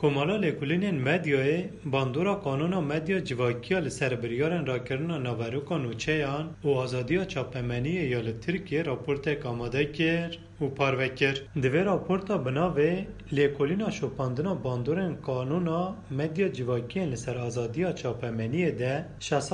کمالا لیکولین مدیای باندورا قانونا مدیا جواکیا لسر بریارن را کرنا نواروکا نوچهان و آزادیا چاپمنی ایال ترکیه راپورت آماده کرد و پاروه کرد. دوی راپورتا بناوه لیکولینا شوپاندنا باندورن قانونا مدیا جواکیا لسر آزادیا چاپمنی ده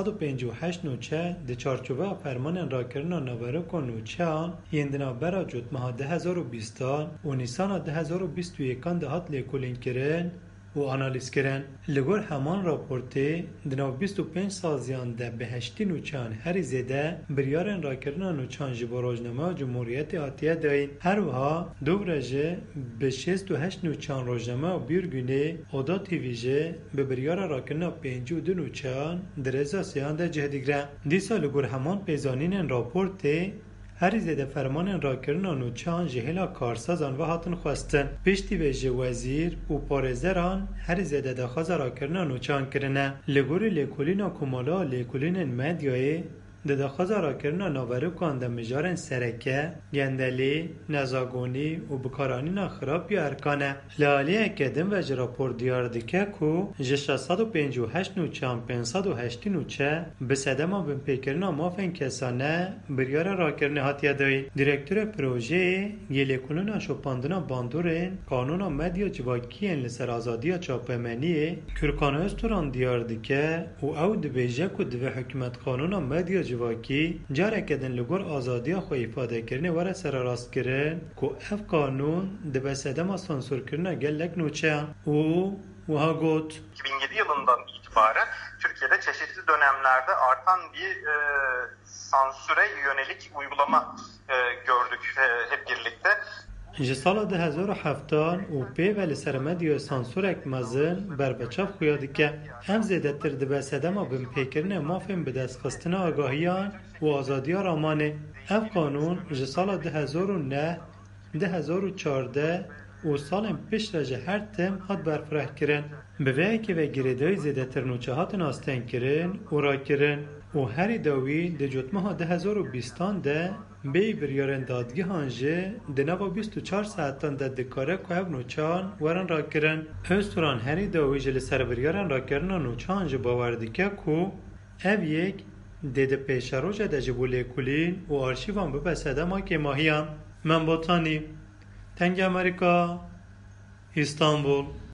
658 نوچه ده چارچوبه فرمان را کرنا نواروکا نوچهان یندنا برا جوتمها 2020 و نیسان 2021 دهات لیکولین کرن و آنالیز کرن. لگور همان راپورته دناو 25 سازیان ده بهشتی نوچان هری زیده بریارن را کرنا نوچان جبا روزنامه جمهوریت آتیه داین. هر وها دو رجه به 68 نوچان روزنامه و بیرگونه اودا تیویجه به بریار را کرنا 52 نوچان درزا سیان ده جهدیگره. دیسا لگور همان پیزانین راپورته هر زده فرمان را کرنا نوچان جهلا کارسازان و هاتن خواستن. پشتی ویژه وزیر و پارزران هر زده دخواز را کرنا نوچان کرنه. لگور لیکولینا کمالا لیکولین مدیای دخواز را کرنا ناورو کانده مجارن سرکه، گندلی، نزاگونی و بکارانی خراب یا ارکانه. لالی اکدم و جراپور دیار دکه کو جه 658 نوچان 508 نوچه به سدما بین پیکرنا مافن کسانه بریار را کرنه هاتیه دایی. دیرکتور پروژه یلیکولونا شوپاندنا باندورن قانونا مدیا جواکیین لسر آزادیا چاپمنیه کرکانو استوران دیار دکه و او دبیجه که دو حکومت قانونا مدیا جواکی جاره کدن لگور آزادیا خو ifade کرنه وره سر راست کرن که اف قانون دبه سدما سانسور کرنه گلک نوچه و ها گوت 2007 yılından itibaren Türkiye'de çeşitli dönemlerde artan bir sansüre yönelik uygulama gördük hep birlikte. جه سال 2007 و پی ولی سرمدی و سانسورک مزن بر بچاف خویادی که هم زیده تر دبه سدما بین پیکرنه مافین به دست خستن آگاهیان و آزادی رامانه. اف قانون جه سال 2009 2014 و سال پیش را جه هر تم هات برفرح کرن. به وی که و گریدای زیده تر نوچه هات ناستن کرن و را کرن و هری داوی ده جوتمه ها 2020 ده بی بریارن دادگی هانجه دنوا 24 ساعتان ده دکاره که او نوچان ورن را کرن. استوران هری داوی جل سر بریارن را کرن نوچان جه باوردی که کو او یک ده پیش روژه ده جبو لیکولین و آرشیوان بپسده ما که ماهیان. من بطانی تنگ امریکا استانبول.